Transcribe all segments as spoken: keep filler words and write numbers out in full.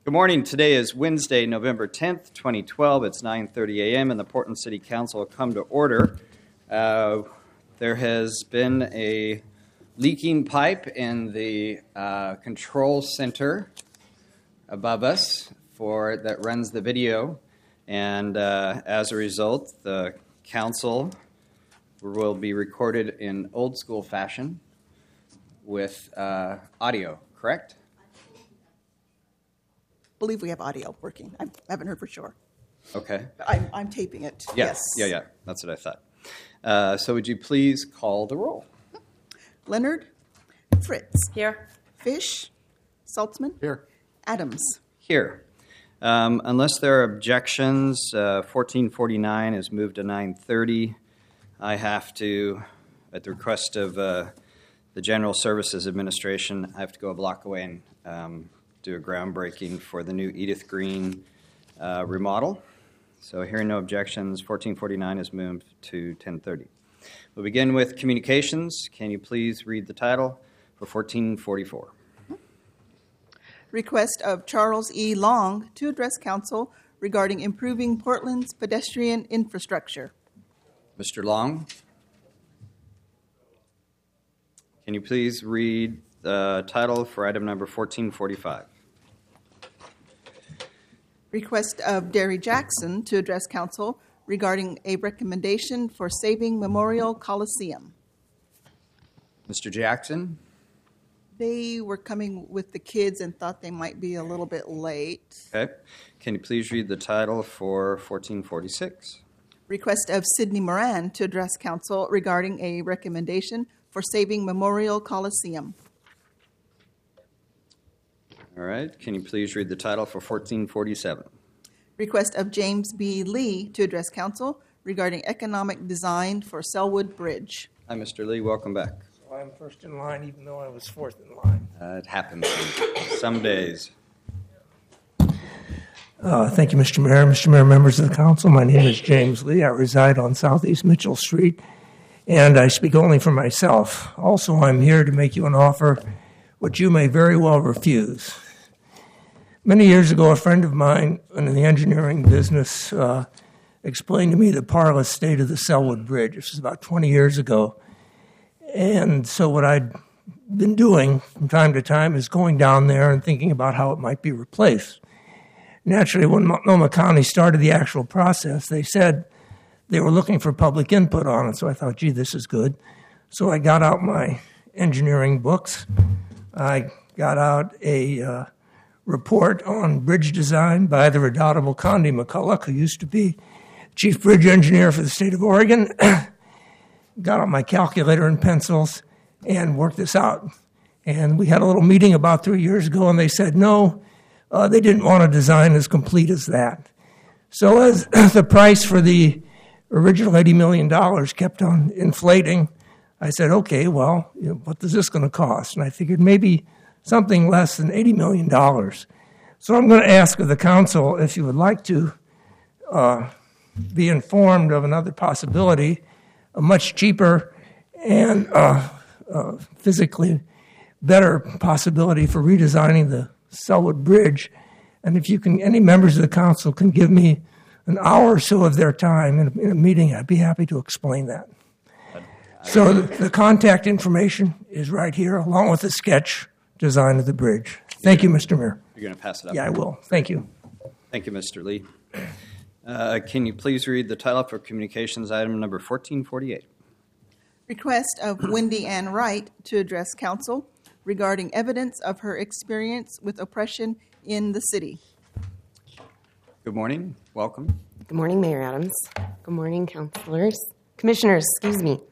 Good morning. Today is Wednesday, November tenth, twenty twelve. It's nine thirty a.m. and the Portland City Council will come to order. Uh, there has been a leaking pipe in the uh, control center above us for that runs the video, and uh, as a result, the council will be recorded in old school fashion with uh, audio, correct? I believe we have audio working. I haven't heard for sure. Okay. But I'm, I'm taping it. Yes. Yeah, yeah. That's what I thought. Uh, so would you please call the roll? Leonard, Fritz. Here. Fish, Saltzman. Here. Adams. Here. Um, unless there are objections, uh, fourteen forty-nine is moved to nine thirty. I have to, at the request of uh, the General Services Administration, I have to go a block away and um, do a groundbreaking for the new Edith Green uh, remodel. So hearing no objections, fourteen forty-nine is moved to ten thirty. We'll begin with communications. Can you please read the title for fourteen forty-four? Request of Charles E. Long to address council regarding improving Portland's pedestrian infrastructure. Mister Long, can you please read the title for item number fourteen forty-five? Request of Derry Jackson to address council regarding a recommendation for saving Memorial Coliseum. Mister Jackson? They were coming with the kids and thought they might be a little bit late. Okay. Can you please read the title for fourteen forty-six? Request of Sidney Moran to address council regarding a recommendation for saving Memorial Coliseum. All right. Can you please read the title for fourteen forty-seven? Request of James B. Lee to address council regarding economic design for Selwood Bridge. Hi, Mister Lee. Welcome back. So I'm first in line, even though I was fourth in line. Uh, it happens some days. Uh, thank you, Mister Mayor. Mister Mayor, members of the council, my name is James Lee. I reside on Southeast Mitchell Street, and I speak only for myself. Also, I'm here to make you an offer which you may very well refuse. Many years ago, a friend of mine in the engineering business uh, explained to me the parlous state of the Selwood Bridge. This was about twenty years ago. And so what I'd been doing from time to time is going down there and thinking about how it might be replaced. Naturally, when Multnomah County started the actual process, they said they were looking for public input on it. So I thought, gee, this is good. So I got out my engineering books. I got out a uh, report on bridge design by the redoubtable Condi McCulloch, who used to be chief bridge engineer for the state of Oregon. Got out my calculator and pencils and worked this out. And we had a little meeting about three years ago, and they said no, uh, they didn't want a design as complete as that. So as the price for the original eighty million dollars kept on inflating, I said, okay, well, you know, what is this going to cost? And I figured maybe something less than eighty million dollars. So I'm going to ask of the council if you would like to uh, be informed of another possibility, a much cheaper and uh, uh, physically better possibility for redesigning the Selwood Bridge. And if you can, any members of the council can give me an hour or so of their time in a, in a meeting, I'd be happy to explain that. So the, the contact information is right here, along with the sketch design of the bridge. Thank you, Mister Mayor. You're going to pass it up? Yeah, I will. Thank you. Thank you, Mister Lee. Uh, can you please read the title for communications item number fourteen forty-eight? Request of Wendy Ann Wright to address council regarding evidence of her experience with oppression in the city. Good morning. Welcome. Good morning, Mayor Adams. Good morning, councilors. Commissioners, excuse me.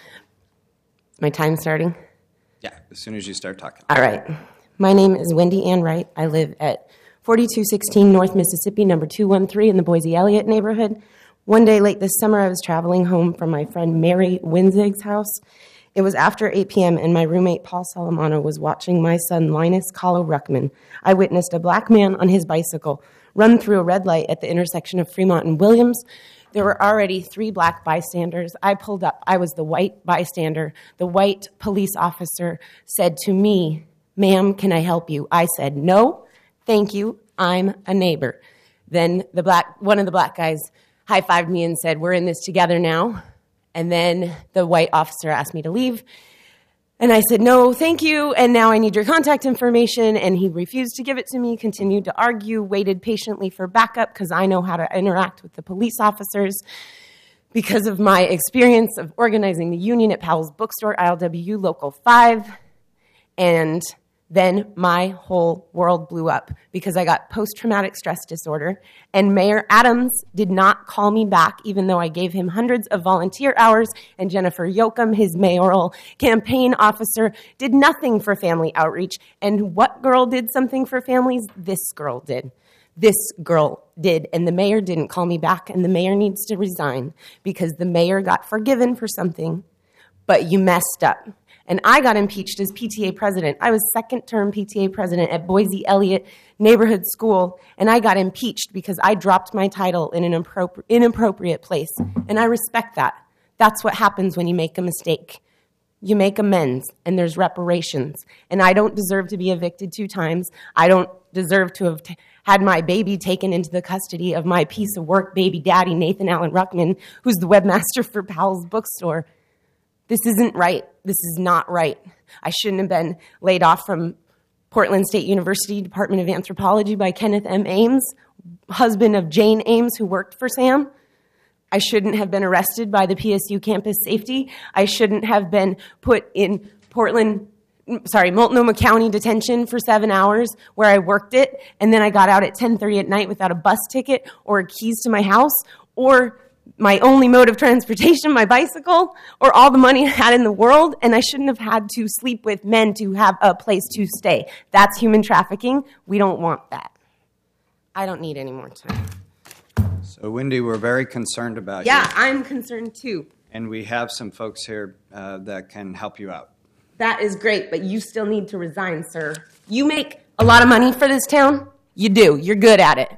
My time starting? Yeah, as soon as you start talking. All right. My name is Wendy Ann Wright. I live at forty-two sixteen North Mississippi, number two one three in the Boise Elliott neighborhood. One day late this summer, I was traveling home from my friend Mary Winzig's house. It was after eight p.m., and my roommate Paul Salamano was watching my son Linus Kahlo Ruckman. I witnessed a black man on his bicycle run through a red light at the intersection of Fremont and Williams. There were already three black bystanders. I pulled up. I was the white bystander. The white police officer said to me, "Ma'am, can I help you?" I said, "No, thank you. I'm a neighbor. Then the black, one of the black guys high-fived me and said, we're in this together now. And then the white officer asked me to leave. And I said, no, thank you, and now I need your contact information. And he refused to give it to me, continued to argue, waited patiently for backup because I know how to interact with the police officers because of my experience of organizing the union at Powell's Bookstore, I L W Local five. And then my whole world blew up because I got post-traumatic stress disorder, and Mayor Adams did not call me back, even though I gave him hundreds of volunteer hours, and Jennifer Yoakum, his mayoral campaign officer, did nothing for family outreach. And what girl did something for families? This girl did. This girl did, and the mayor didn't call me back, and the mayor needs to resign because the mayor got forgiven for something, but you messed up. And I got impeached as P T A president. I was second-term P T A president at Boise Elliott Neighborhood School, and I got impeached because I dropped my title in an impropri- inappropriate place. And I respect that. That's what happens when you make a mistake. You make amends, and there's reparations. And I don't deserve to be evicted two times. I don't deserve to have t- had my baby taken into the custody of my piece of work baby daddy, Nathan Allen Ruckman, who's the webmaster for Powell's Bookstore. This isn't right. This is not right. I shouldn't have been laid off from Portland State University Department of Anthropology by Kenneth M. Ames, husband of Jane Ames, who worked for Sam. I shouldn't have been arrested by the P S U campus safety. I shouldn't have been put in Portland, sorry, Multnomah County detention for seven hours where I worked it, and then I got out at ten thirty at night without a bus ticket or keys to my house or my only mode of transportation, my bicycle, or all the money I had in the world, and I shouldn't have had to sleep with men to have a place to stay. That's human trafficking. We don't want that. I don't need any more time. So, Wendy, we're very concerned about Yeah, you. I'm concerned too. And we have some folks here uh, that can help you out. That is great, but you still need to resign, sir. You make a lot of money for this town. You do. You're good at it.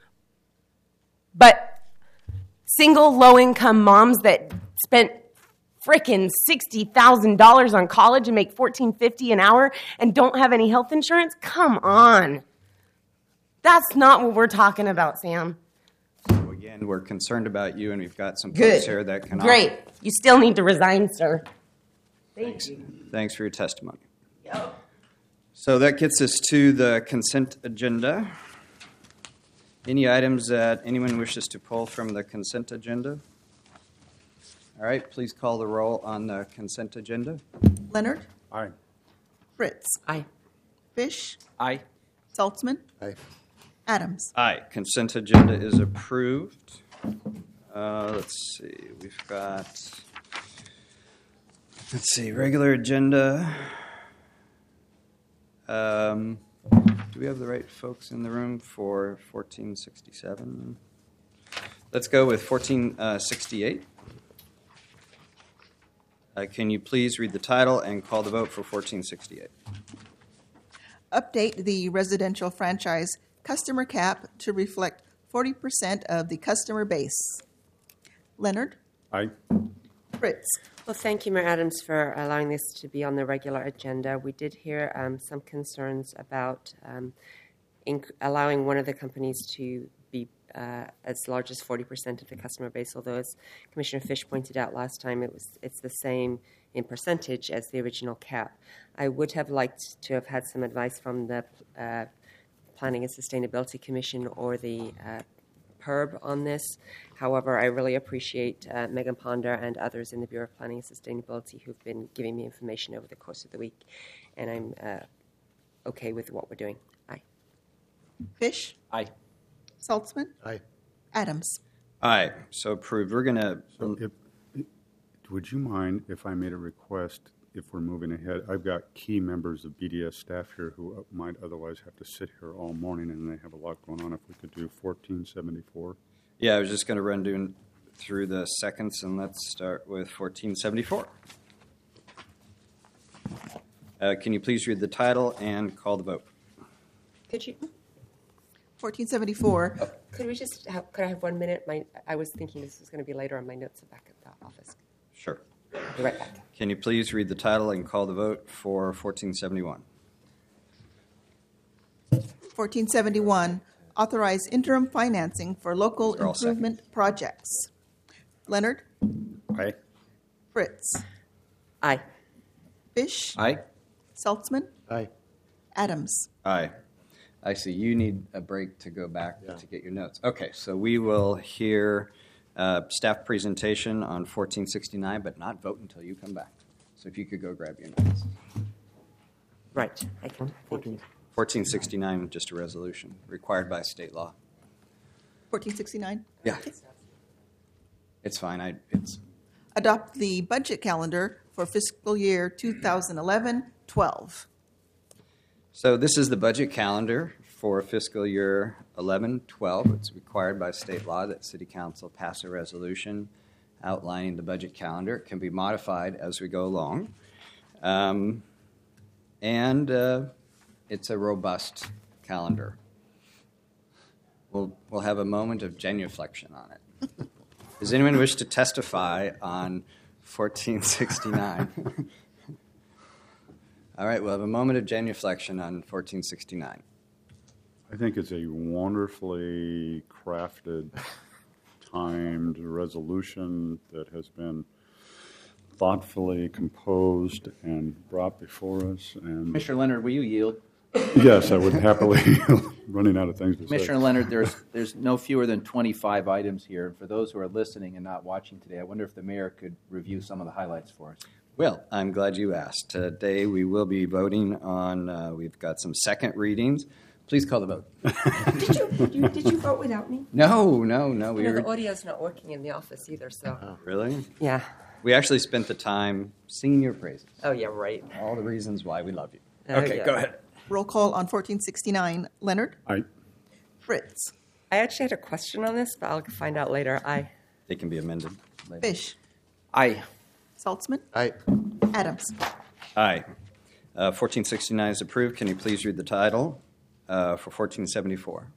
But single low-income moms that spent frickin' sixty thousand dollars on college and make fourteen fifty an hour and don't have any health insurance? Come on. That's not what we're talking about, Sam. So again, we're concerned about you, and we've got some Good. folks here that can Great. offer. You still need to resign, sir. Thank Thanks. you. Thanks for your testimony. Yep. So that gets us to the consent agenda. Any items that anyone wishes to pull from the consent agenda? All right, please call the roll on the consent agenda. Leonard? Aye. Fritz? Aye. Fish? Aye. Saltzman? Aye. Adams? Aye. Consent agenda is approved. Uh, let's see, we've got, let's see, regular agenda. Um, do we have the right folks in the room for fourteen sixty-seven? Let's go with fourteen sixty-eight. Uh, can you please read the title and call the vote for fourteen sixty-eight? Update the residential franchise customer cap to reflect forty percent of the customer base. Leonard? Aye. Fritz? Well, thank you, Mayor Adams, for allowing this to be on the regular agenda. We did hear um, some concerns about um, inc- allowing one of the companies to be uh, as large as forty percent of the customer base, although as Commissioner Fish pointed out last time, it was it's the same in percentage as the original cap. I would have liked to have had some advice from the uh, Planning and Sustainability Commission or the uh, P E R B on this. However, I really appreciate uh, Megan Ponder and others in the Bureau of Planning and Sustainability who've been giving me information over the course of the week, and I'm uh, okay with what we're doing. Aye. Fish? Aye. Saltzman? Aye. Adams? Aye, so approved. We're going to, So if, would you mind if I made a request, if we're moving ahead? I've got key members of B D S staff here who might otherwise have to sit here all morning, and they have a lot going on. If we could do fourteen seventy-four. yeah, I was just going to run doing through the seconds, and let's start with fourteen seventy-four. Uh, can you please read the title and call the vote? Could you? fourteen seventy-four. Could we just? Have, could I have one minute? My I was thinking this was going to be later on. My notes are back at the office. Sure. I'll be right back. Can you please read the title and call the vote for fourteen seventy-one? fourteen seventy-one, authorize interim financing for local These are all improvement projects. Leonard, Aye. Fritz, Aye. Fish, Aye. Saltzman, Aye. Adams. Aye. I see. You need a break to go back to get your notes. Okay, so we will hear uh, staff presentation on fourteen sixty-nine, but not vote until you come back. So if you could go grab your notes. Right. I can. Thank you. fourteen sixty-nine, just a resolution required by state law. fourteen sixty-nine. Yeah. It's fine. I, it's Adopt the budget calendar for fiscal year two thousand eleven twelve. So this is the budget calendar for fiscal year eleven twelve. It's required by state law that City Council pass a resolution outlining the budget calendar. It can be modified as we go along. Um, and uh, it's a robust calendar. We'll, we'll have a moment of genuflection on it. Does anyone wish to testify on fourteen sixty-nine? All right, we'll have a moment of genuflection on fourteen sixty-nine. I think it's a wonderfully crafted, timed resolution that has been thoughtfully composed and brought before us. And Commissioner Leonard, will you yield? yes, I would happily, running out of things to Commissioner say. Leonard, there's there's no fewer than twenty-five items here. For those who are listening and not watching today, I wonder if the mayor could review some of the highlights for us. Well, I'm glad you asked. Today we will be voting on, uh, we've got some second readings. Please call the vote. Did you, did you did you vote without me? No, no, no. We You know, the were, audio's not working in the office either, so. really? Yeah. We actually spent the time singing your praises. Oh, yeah, right. All the reasons why we love you. Oh, Okay, yeah. go ahead. Roll call on fourteen sixty-nine. Leonard, I, Fritz, I actually had a question on this, but I'll find out later. Aye. It can be amended later. Fish, Aye. Saltzman, Aye. Adams. Aye. Uh, fourteen sixty-nine is approved. Can you please read the title uh, for fourteen seventy-four?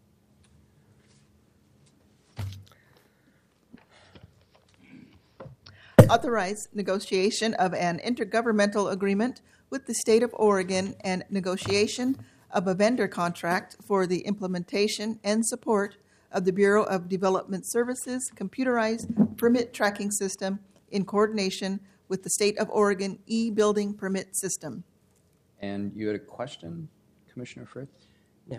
Authorize negotiation of an intergovernmental agreement with the state of Oregon and negotiation of a vendor contract for the implementation and support of the Bureau of Development Services computerized permit tracking system in coordination with the state of Oregon e-building permit system. And you had a question, Commissioner Fritz? No.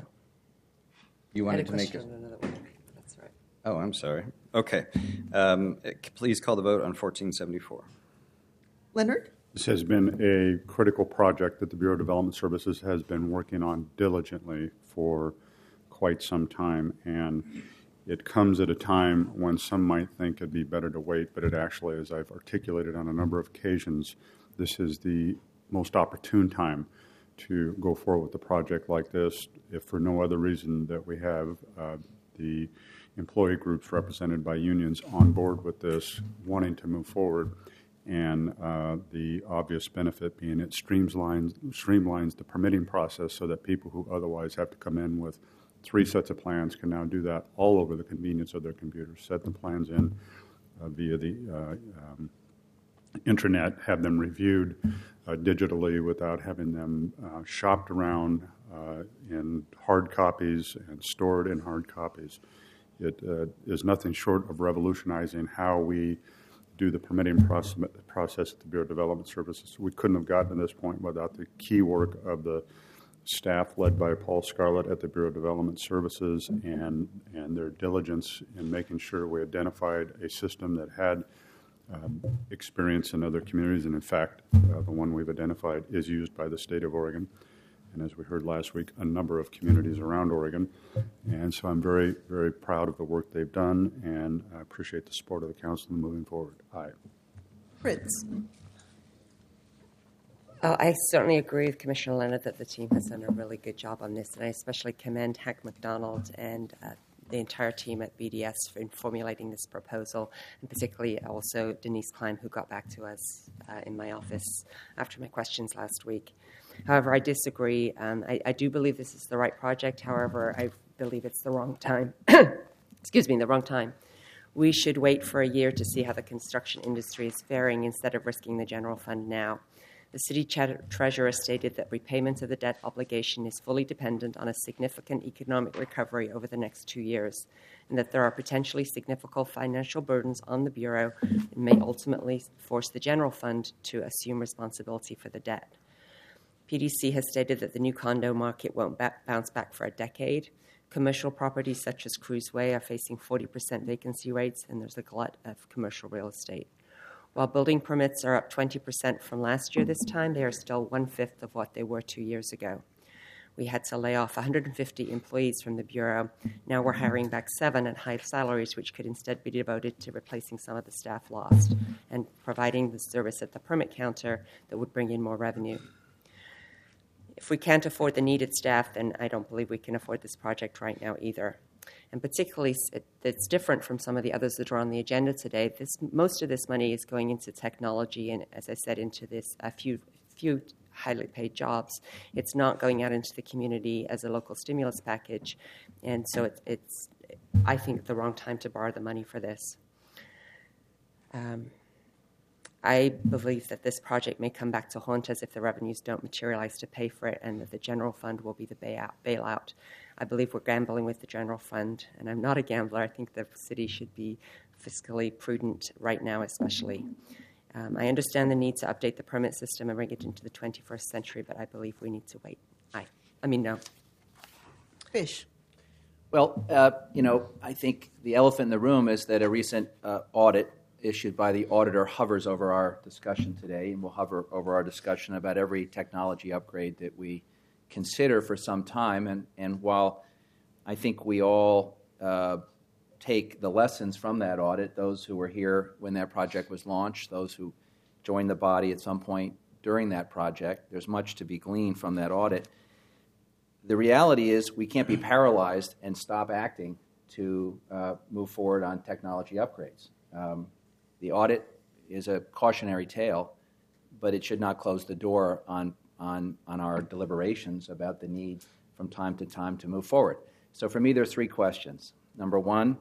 You I had wanted a to make question it. on another one. That's right. Oh, I'm sorry. Okay. Um, uh, please call the vote on fourteen seventy-four. Leonard, this has been a critical project that the Bureau of Development Services has been working on diligently for quite some time, and it comes at a time when some might think it'd be better to wait, but it actually, as I've articulated on a number of occasions, this is the most opportune time to go forward with a project like this, if for no other reason that we have uh, the employee groups represented by unions on board with this, wanting to move forward, and uh, the obvious benefit being it streamlines, streamlines the permitting process so that people who otherwise have to come in with three sets of plans can now do that all over the convenience of their computers, set the plans in uh, via the uh, um, intranet, have them reviewed uh, digitally without having them uh, shopped around uh, in hard copies and stored in hard copies. It uh, is nothing short of revolutionizing how we do the permitting process, process at the Bureau of Development Services. We couldn't have gotten to this point without the key work of the staff led by Paul Scarlett at the Bureau of Development Services and, and their diligence in making sure we identified a system that had um, experience in other communities. And in fact, uh, the one we've identified is used by the state of Oregon. And as we heard last week, a number of communities around Oregon. And so I'm very, very proud of the work they've done, and I appreciate the support of the council in moving forward. Aye. Fritz, Uh, I certainly agree with Commissioner Leonard that the team has done a really good job on this, and I especially commend Hank McDonald and uh, the entire team at B D S for in formulating this proposal, and particularly also Denise Klein, who got back to us uh, in my office after my questions last week. However, I disagree. Um, I, I do believe this is the right project. However, I believe it's the wrong time. Excuse me, the wrong time. We should wait for a year to see how the construction industry is faring instead of risking the general fund now. The city treasurer stated that repayment of the debt obligation is fully dependent on a significant economic recovery over the next two years, and that there are potentially significant financial burdens on the Bureau and may ultimately force the general fund to assume responsibility for the debt. P D C has stated that the new condo market won't ba- bounce back for a decade. Commercial properties such as Cruise Way are facing forty percent vacancy rates, and there's a glut of commercial real estate. While building permits are up twenty percent from last year this time, they are still one-fifth of what they were two years ago. We had to lay off one hundred fifty employees from the Bureau. Now we're hiring back seven at high salaries, which could instead be devoted to replacing some of the staff lost and providing the service at the permit counter that would bring in more revenue. If we can't afford the needed staff, then I don't believe we can afford this project right now either. And particularly, it, it's different from some of the others that are on the agenda today. This, most of this money is going into technology and, as I said, into this a few few highly paid jobs. It's not going out into the community as a local stimulus package, and so it, it's, I think, the wrong time to borrow the money for this. Um, I believe that this project may come back to haunt us if the revenues don't materialize to pay for it, and that the general fund will be the bailout. bailout. I believe we're gambling with the general fund, and I'm not a gambler. I think the city should be fiscally prudent right now, especially. Um, I understand the need to update the permit system and bring it into the twenty-first century, but I believe we need to wait. I, I mean, no. Fish. Well, uh, you know, I think the elephant in the room is that a recent uh, audit issued by the auditor hovers over our discussion today, and will hover over our discussion about every technology upgrade that we consider for some time. And, and while I think we all uh, take the lessons from that audit, those who were here when that project was launched, those who joined the body at some point during that project, there's much to be gleaned from that audit. The reality is we can't be paralyzed and stop acting to uh, move forward on technology upgrades. Um, the audit is a cautionary tale, but it should not close the door on, on, on our deliberations about the need from time to time to move forward. So for me, there are three questions. Number one,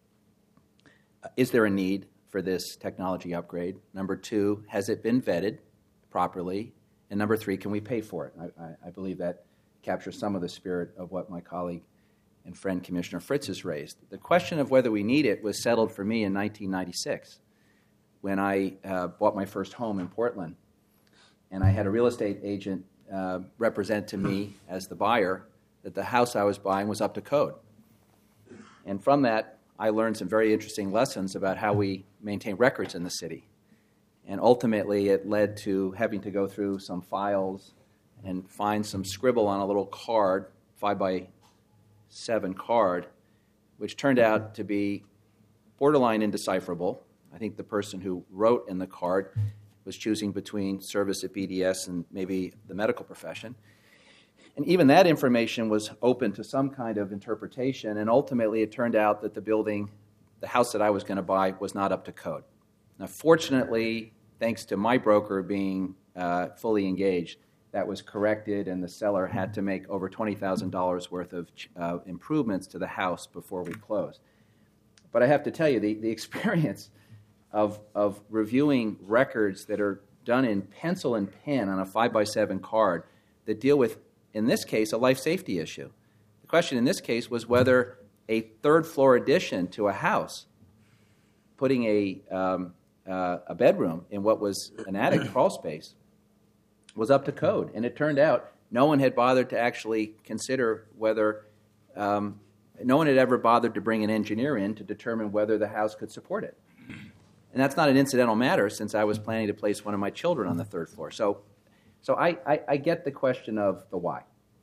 is there a need for this technology upgrade? Number two, has it been vetted properly? And number three, can we pay for it? I, I, I believe that captures some of the spirit of what my colleague and friend Commissioner Fritz has raised. The question of whether we need it was settled for me in nineteen ninety-six when I uh, bought my first home in Portland. And I had a real estate agent uh, represent to me as the buyer that the house I was buying was up to code. And from that, I learned some very interesting lessons about how we maintain records in the city. And ultimately, it led to having to go through some files and find some scribble on a little card, five by seven card, which turned out to be borderline indecipherable. I think the person who wrote in the card was choosing between service at B D S and maybe the medical profession. And even that information was open to some kind of interpretation, and ultimately it turned out that the building, the house that I was going to buy, was not up to code. Now, fortunately, thanks to my broker being uh, fully engaged, that was corrected, and the seller had to make over twenty thousand dollars worth of uh, improvements to the house before we closed. But I have to tell you, the, the experience of, of reviewing records that are done in pencil and pen on a five by seven card that deal with, in this case, a life safety issue. The question in this case was whether a third floor addition to a house, putting a, um, uh, a bedroom in what was an attic crawl space, was up to code. And it turned out no one had bothered to actually consider whether, um, no one had ever bothered to bring an engineer in to determine whether the house could support it. And that's not an incidental matter, since I was planning to place one of my children on the third floor. So, so I, I, I get the question of the why.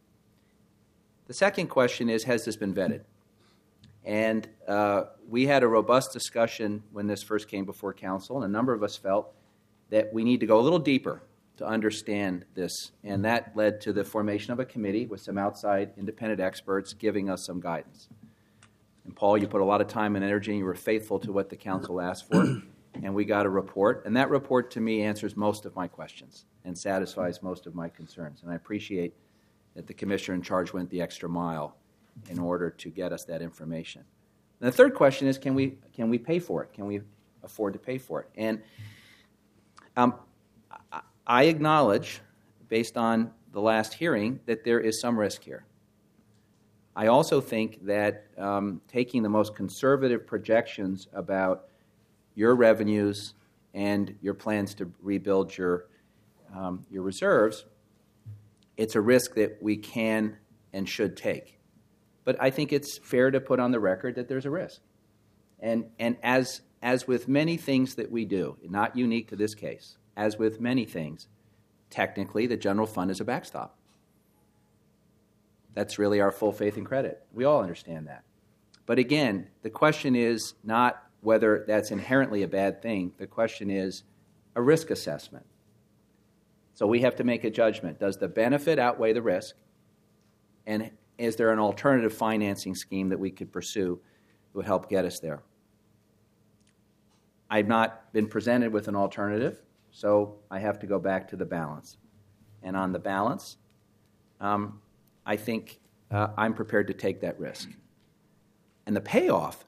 The second question is, has this been vetted? And uh, we had a robust discussion when this first came before council, and a number of us felt that we need to go a little deeper to understand this. And that led to the formation of a committee with some outside independent experts giving us some guidance. And Paul, you put a lot of time and energy, and you were faithful to what the council asked for. And we got a report. And that report, to me, answers most of my questions and satisfies most of my concerns. And I appreciate that the commissioner in charge went the extra mile in order to get us that information. And the third question is, can we can we pay for it? Can we afford to pay for it? And um, I acknowledge, based on the last hearing, that there is some risk here. I also think that um, taking the most conservative projections about your revenues and your plans to rebuild your um, your reserves, it's a risk that we can and should take. But I think it's fair to put on the record that there's a risk. And and as as with many things that we do, not unique to this case, as with many things, technically the general fund is a backstop. That's really our full faith and credit. We all understand that. But again, the question is not whether that's inherently a bad thing. The question is a risk assessment. So we have to make a judgment. Does the benefit outweigh the risk? And is there an alternative financing scheme that we could pursue that would help get us there? I've not been presented with an alternative, so I have to go back to the balance. And on the balance, um, I think uh, I'm prepared to take that risk. And the payoff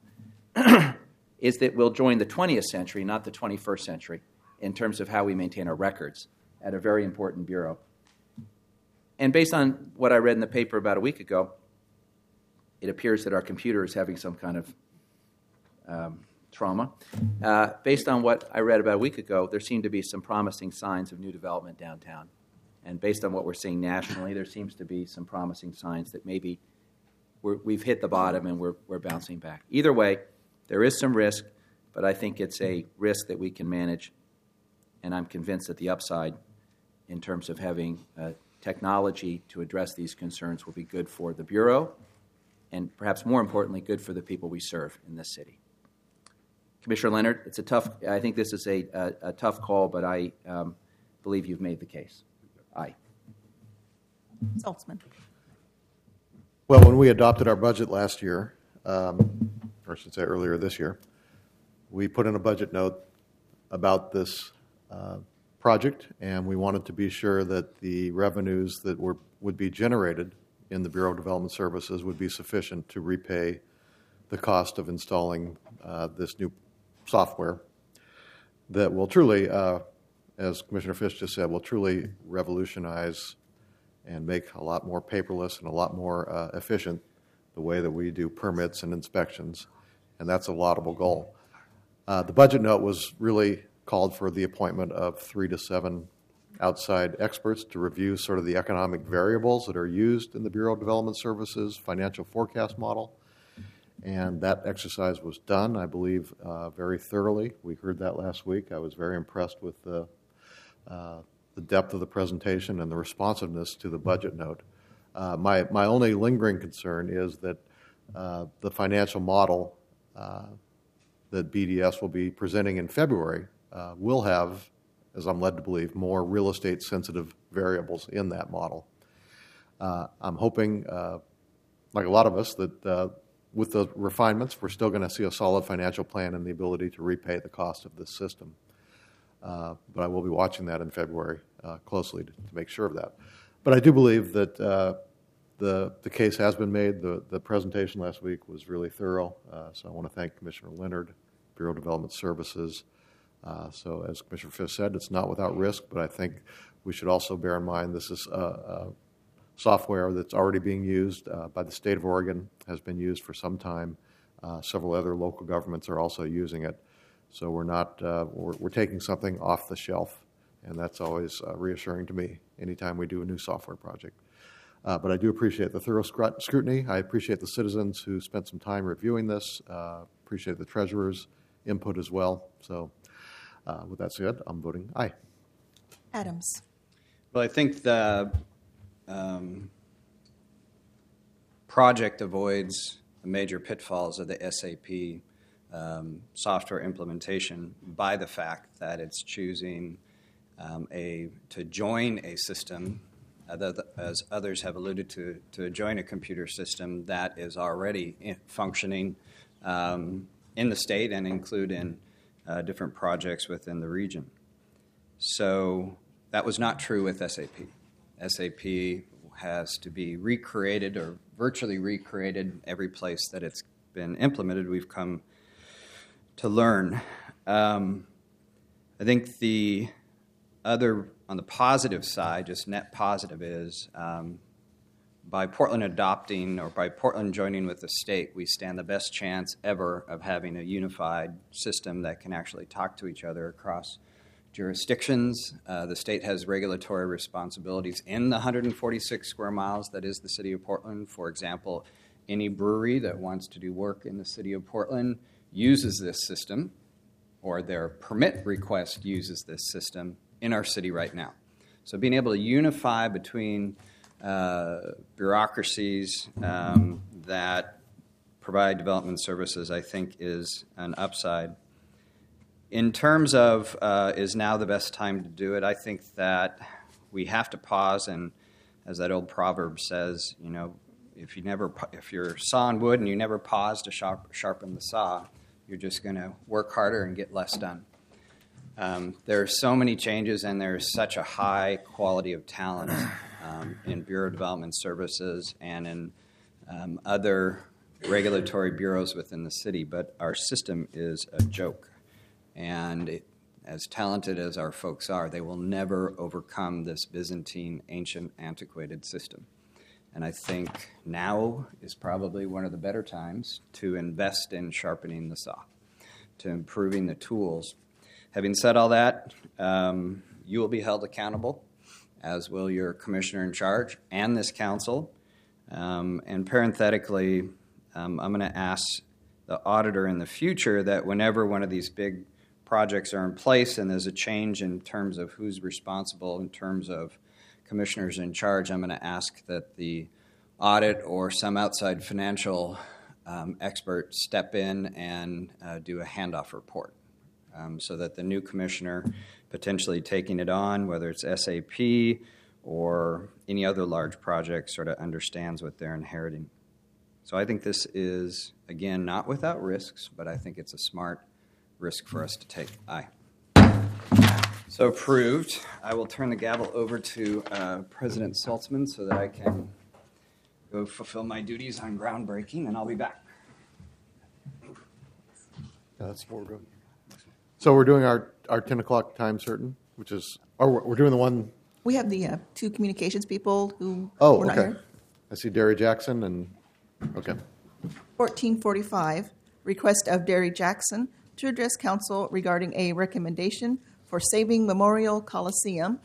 is that we'll join the twentieth century, not the twenty-first century, in terms of how we maintain our records at a very important bureau. And based on what I read in the paper about a week ago, it appears that our computer is having some kind of um, trauma. Uh, based on what I read about a week ago, there seem to be some promising signs of new development downtown. And based on what we're seeing nationally, there seems to be some promising signs that maybe we're, we've hit the bottom and we're, we're bouncing back. Either way, there is some risk, but I think it's a risk that we can manage. And I'm convinced that the upside in terms of having uh, technology to address these concerns will be good for the Bureau and perhaps more importantly, good for the people we serve in this city. Commissioner Leonard, it's a tough, I think this is a, a, a tough call, but I um, believe you've made the case. Aye. Saltzman. Well, when we adopted our budget last year, um, or I should say earlier this year, we put in a budget note about this uh, project, and we wanted to be sure that the revenues that were would be generated in the Bureau of Development Services would be sufficient to repay the cost of installing uh, this new software that will truly, uh, as Commissioner Fish just said, will truly revolutionize and make a lot more paperless and a lot more uh, efficient the way that we do permits and inspections, and that's a laudable goal. Uh, the budget note was really called for the appointment of three to seven outside experts to review sort of the economic variables that are used in the Bureau of Development Services financial forecast model. And that exercise was done, I believe, uh, very thoroughly. We heard that last week. I was very impressed with the, uh, the depth of the presentation and the responsiveness to the budget note. Uh, my, my only lingering concern is that uh, the financial model uh, that B D S will be presenting in February uh, will have, as I'm led to believe, more real estate sensitive variables in that model. Uh, I'm hoping, uh, like a lot of us, that uh, with the refinements, we're still going to see a solid financial plan and the ability to repay the cost of this system. Uh, but I will be watching that in February uh, closely to, to make sure of that. But I do believe that uh, the the case has been made. The, the presentation last week was really thorough. Uh, so I want to thank Commissioner Leonard, Bureau of Development Services. Uh, so as Commissioner Fish said, it's not without risk, but I think we should also bear in mind this is a, a software that's already being used uh, by the state of Oregon, has been used for some time. Uh, several other local governments are also using it. So we're not, uh, we're, we're taking something off the shelf, and that's always uh, reassuring to me anytime we do a new software project. Uh, but I do appreciate the thorough scrutiny. I appreciate the citizens who spent some time reviewing this. Uh, appreciate the treasurer's input as well. So uh, with that said, I'm voting aye. Adams. Well, I think the um, project avoids the major pitfalls of the S A P um, software implementation by the fact that it's choosing um, a to join a system, uh, the, as others have alluded to, to join a computer system that is already in, functioning um, in the state and include in uh, different projects within the region. So that was not true with S A P. S A P has to be recreated or virtually recreated every place that it's been implemented. We've come to learn. Um, I think the other on the positive side, just net positive, is um, by Portland adopting or by Portland joining with the state, we stand the best chance ever of having a unified system that can actually talk to each other across jurisdictions. Uh, the state has regulatory responsibilities in the one hundred forty-six square miles that is the city of Portland. For example, any brewery that wants to do work in the city of Portland uses this system, or their permit request uses this system in our city right now. So being able to unify between uh, bureaucracies um, that provide development services, I think, is an upside. In terms of uh, is now the best time to do it, I think that we have to pause, and as that old proverb says, you know, if you never, if you're sawing wood and you never pause to sharp, sharpen the saw, you're just going to work harder and get less done. Um, there are so many changes, and there's such a high quality of talent um, in Bureau of Development Services and in um, other regulatory bureaus within the city, but our system is a joke. And it, as talented as our folks are, they will never overcome this Byzantine, ancient, antiquated system. And I think now is probably one of the better times to invest in sharpening the saw, to improving the tools. Having said all that, um, you will be held accountable, as will your commissioner in charge and this council. Um, and parenthetically, um, I'm going to ask the auditor in the future that whenever one of these big projects are in place and there's a change in terms of who's responsible in terms of commissioners in charge, I'm going to ask that the audit or some outside financial um, expert step in and uh, do a handoff report um, so that the new commissioner potentially taking it on, whether it's S A P or any other large project, sort of understands what they're inheriting. So I think this is, again, not without risks, but I think it's a smart risk for us to take. Aye. So approved. I will turn the gavel over to uh, President Saltzman so that I can go fulfill my duties on groundbreaking, and I'll be back. Yeah, that's what we're doing. So we're doing our, our ten o'clock time certain, which is, or we're- we're doing the one, We have the uh, two communications people who oh, were not okay. here. I see Derry Jackson and, okay. fourteen forty-five, request of Derry Jackson to address council regarding a recommendation for Saving Memorial Coliseum.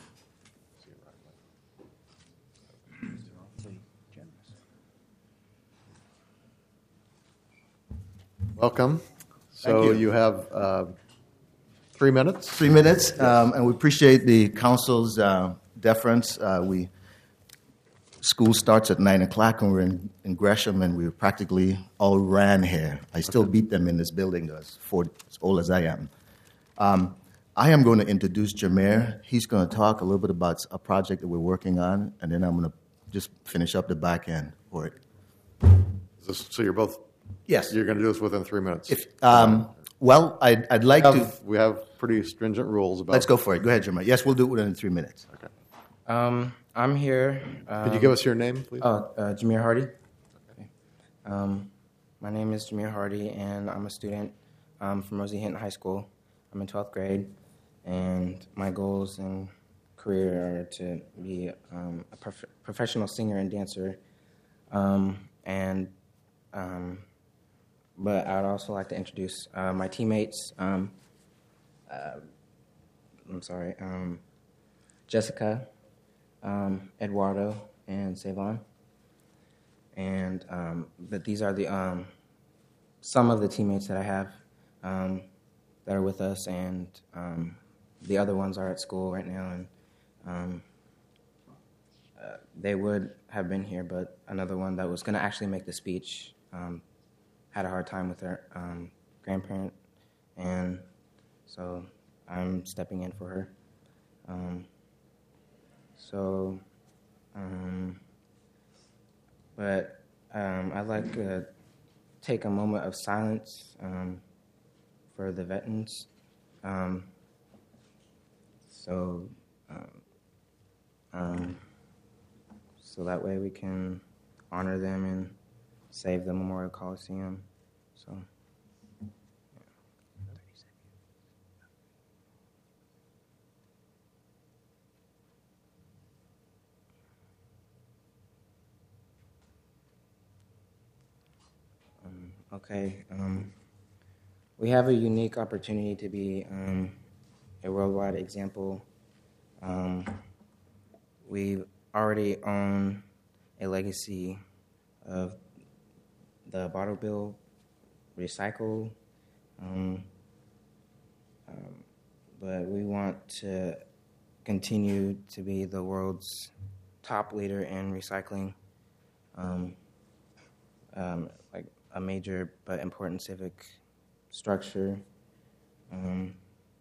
Welcome. So you. you have uh, three minutes? Three minutes, um, and we appreciate the council's uh, deference. Uh, we school starts at nine o'clock, and we're in, in Gresham, and we practically all ran here. I still beat them in this building, as, for, as old as I am. Um, I am going to introduce Jameer. He's going to talk a little bit about a project that we're working on, and then I'm going to just finish up the back end for it. Is this- So you're both, Yes. you're going to do this within three minutes? If, um, well, I'd, I'd like We to. have- We have pretty stringent rules about. Let's go for it. Go ahead, Jameer. Yes, we'll do it within three minutes. Okay. Um, I'm here. Um, Could you give us your name, please? Oh, uh, Jameer Hardy. Okay. Um, my name is Jameer Hardy, and I'm a student um, from Rosie Hinton High School. I'm in twelfth grade, and my goals in career are to be um, a prof- professional singer and dancer. Um, and um, but I'd also like to introduce uh, my teammates. Um, uh, I'm sorry, um, Jessica. Um, Eduardo and Savon, and um, but these are the um, some of the teammates that I have um, that are with us, and um, the other ones are at school right now, and um, uh, they would have been here, but another one that was going to actually make the speech um, had a hard time with her um, grandparent, and so I'm stepping in for her. Um, So, um, but um, I'd like to take a moment of silence um, for the veterans. Um, so, um, um, so that way we can honor them and save the Memorial Coliseum. So. Okay. Um, we have a unique opportunity to be um, a worldwide example. Um, we already own a legacy of the bottle bill, recycle, um, um, but we want to continue to be the world's top leader in recycling, um, um, like a major but important civic structure. Um,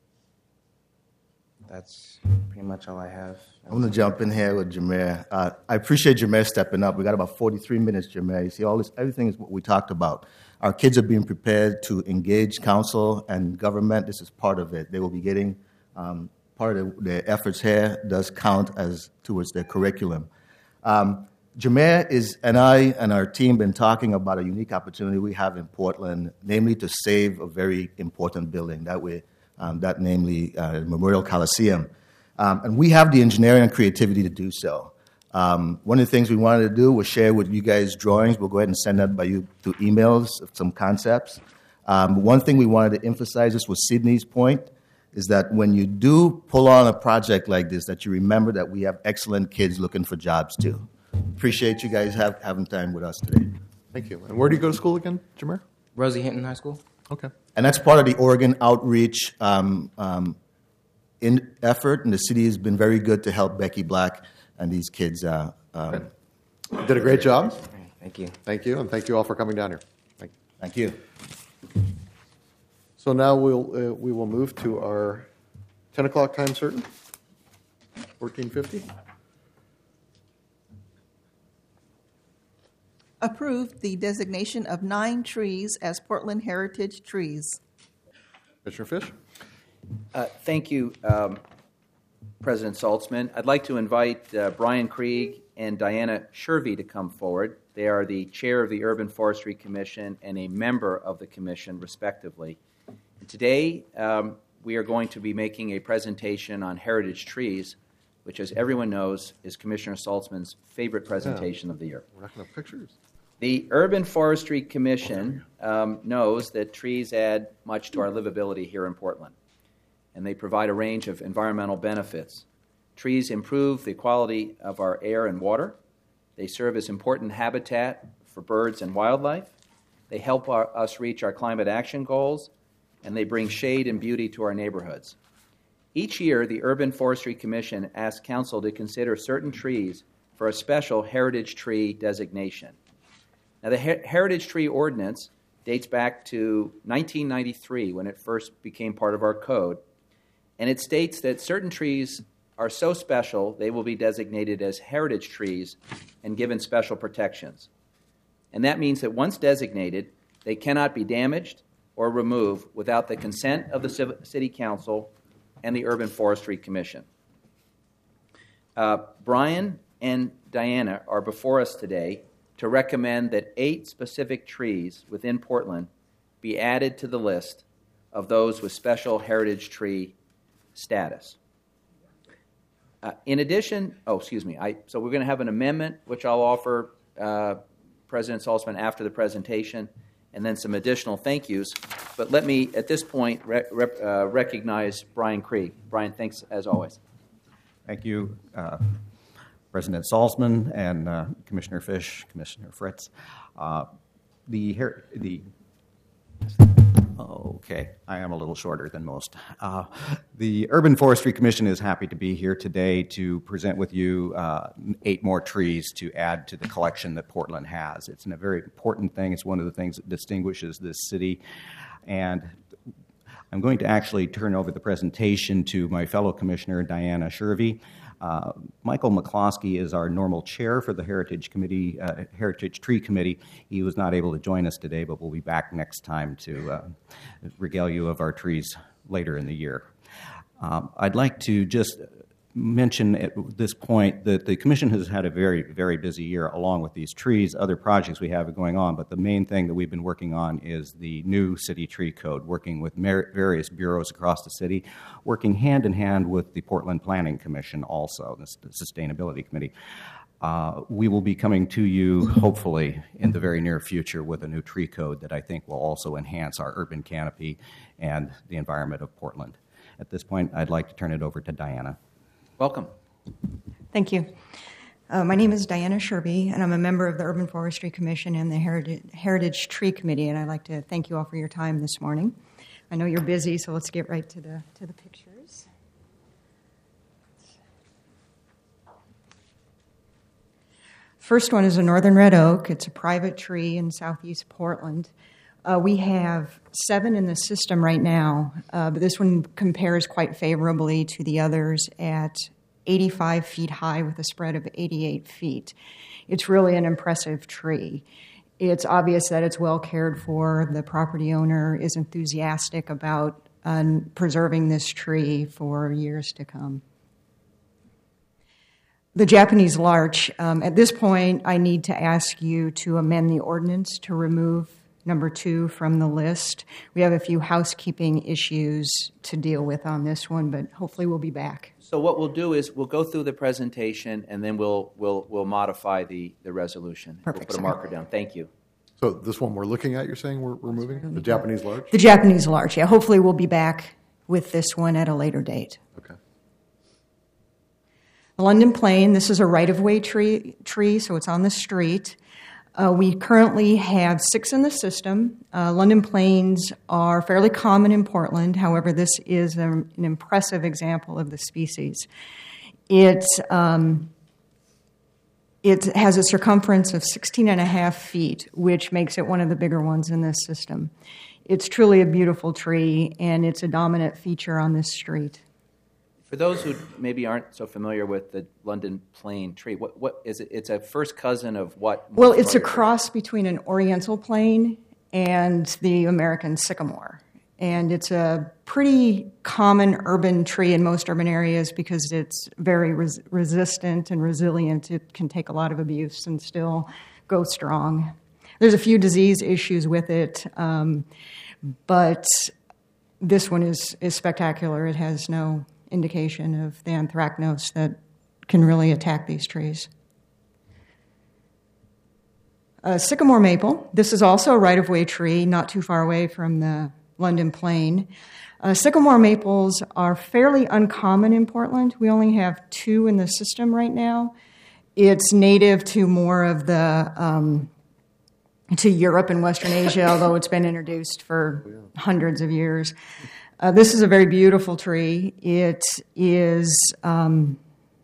that's pretty much all I have. I'm going to jump in here with Jameer. Uh, I appreciate Jameer stepping up. We got about forty-three minutes, Jameer. You see, all this, everything is what we talked about. Our kids are being prepared to engage council and government. This is part of it. They will be getting um, part of their efforts here does count as towards their curriculum. Um, Jameer is and I and our team been talking about a unique opportunity we have in Portland, namely to save a very important building. That way. Um, that namely uh, Memorial Coliseum. Um, and we have the engineering and creativity to do so. Um, one of the things we wanted to do was share with you guys drawings. We'll go ahead and send that by you through emails of some concepts. Um, one thing we wanted to emphasize, this was Sydney's point, is that when you do pull on a project like this, that you remember that we have excellent kids looking for jobs too. Appreciate you guys have, having time with us today. Thank you. And where do you go to school again, Jameer? Rosie Hinton High School. Okay. And that's part of the Oregon outreach um, um, in effort, and the city has been very good to help Becky Black and these kids. Uh, um, You did a great job. Thank you. Thank you, and thank you all for coming down here. Thank you. Thank you. So now we'll uh, we will move to our ten o'clock time certain. Fourteen fifty. Approved the designation of nine trees as Portland Heritage Trees. Commissioner Fish. Uh, thank you, um, President Saltzman. I'd like to invite uh, Brian Krieg and Diana Shervey to come forward. They are the chair of the Urban Forestry Commission and a member of the commission, respectively. And today, um, we are going to be making a presentation on heritage trees, which, as everyone knows, is Commissioner Saltzman's favorite presentation Yeah. of the year. We're not going to have pictures. The Urban Forestry Commission um, knows that trees add much to our livability here in Portland, and they provide a range of environmental benefits. Trees improve the quality of our air and water. They serve as important habitat for birds and wildlife. They help our, us reach our climate action goals, and they bring shade and beauty to our neighborhoods. Each year, the Urban Forestry Commission asks Council to consider certain trees for a special heritage tree designation. Now, the Her- Heritage Tree Ordinance dates back to nineteen ninety-three when it first became part of our code, and it states that certain trees are so special they will be designated as heritage trees and given special protections. And that means that once designated, they cannot be damaged or removed without the consent of the Civ- City Council and the Urban Forestry Commission. Uh, Brian and Diana are before us today to recommend that eight specific trees within Portland be added to the list of those with special heritage tree status. Uh, in addition, oh, excuse me, I, so we're going to have an amendment, which I'll offer uh, President Saltzman after the presentation, and then some additional thank yous. But let me, at this point, re- rep, uh, recognize Brian Krieg. Brian, thanks as always. Thank you, uh, President Saltzman and uh, Commissioner Fish, Commissioner Fritz. Uh, the her- the okay, I am a little shorter than most. Uh, the Urban Forestry Commission is happy to be here today to present with you uh, eight more trees to add to the collection that Portland has. It's a very important thing. It's one of the things that distinguishes this city, and I'm going to actually turn over the presentation to my fellow commissioner, Diana Shervey. Uh, Michael McCloskey is our normal chair for the Heritage Committee, uh, Heritage Tree Committee. He was not able to join us today, but we'll be back next time to uh, regale you of our trees later in the year. Um, I'd like to just mention at this point that the Commission has had a very, very busy year along with these trees, other projects we have going on, but the main thing that we've been working on is the new city tree code, working with mer- various bureaus across the city, working hand in hand with the Portland Planning Commission also, the Sustainability Committee. Uh, we will be coming to you, hopefully, in the very near future with a new tree code that I think will also enhance our urban canopy and the environment of Portland. At this point, I'd like to turn it over to Diana. Welcome. Thank you. Uh, my name is Diana Sherby, and I'm a member of the Urban Forestry Commission and the Heritage, Heritage Tree Committee, and I'd like to thank you all for your time this morning. I know you're busy, so let's get right to the to the pictures. First one is a northern red oak. It's a private tree in southeast Portland. Uh, we have seven in the system right now, uh, but this one compares quite favorably to the others at eighty-five feet high with a spread of eighty-eight feet. It's really an impressive tree. It's obvious that it's well cared for. The property owner is enthusiastic about um, preserving this tree for years to come. The Japanese larch, um, at this point, I need to ask you to amend the ordinance to remove number two from the list. We have a few housekeeping issues to deal with on this one, but hopefully we'll be back. So what we'll do is we'll go through the presentation, and then we'll we'll we'll modify the, the resolution. Perfect. We'll put a marker down. Thank you. So this one we're looking at, you're saying we're removing? The Japanese larch? The Japanese larch, yeah. Hopefully we'll be back with this one at a later date. Okay. The London Plane, this is a right-of-way tree, tree, so it's on the street. Uh, we currently have six in the system. Uh, London Planes are fairly common in Portland. However, this is a, an impressive example of the species. It, um, it has a circumference of sixteen and a half feet, which makes it one of the bigger ones in this system. It's truly a beautiful tree, and it's a dominant feature on this street. For those who maybe aren't so familiar with the London plane tree, what what is it? It's a first cousin of what? Well, it's a cross between an Oriental plane and the American sycamore. And it's a pretty common urban tree in most urban areas because it's very res- resistant and resilient. It can take a lot of abuse and still go strong. There's a few disease issues with it, um, but this one is, is spectacular. It has no indication of the anthracnose that can really attack these trees. Uh, sycamore maple. This is also a right-of-way tree, not too far away from the London Plane. Uh, sycamore maples are fairly uncommon in Portland. We only have two in the system right now. It's native to more of the um, to Europe and Western Asia, although it's been introduced for hundreds of years. Uh, this is a very beautiful tree. It is um,